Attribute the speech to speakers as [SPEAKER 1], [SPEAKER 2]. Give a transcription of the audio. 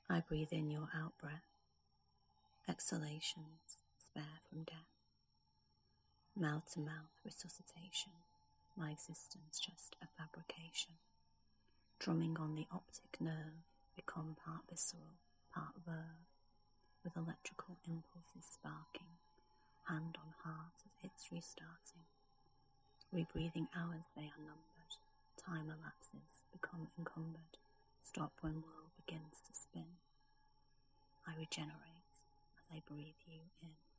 [SPEAKER 1] I breathe in your out-breath, exhalations spare from death. Mouth-to-mouth resuscitation, my existence just a fabrication. Drumming on the optic nerve, become part visceral, part verve, with electrical impulses sparking, hand on heart as it's restarting. Rebreathing hours they are numbered, time elapses, become encumbered, stop when world begins to spin. I regenerate as I breathe you in.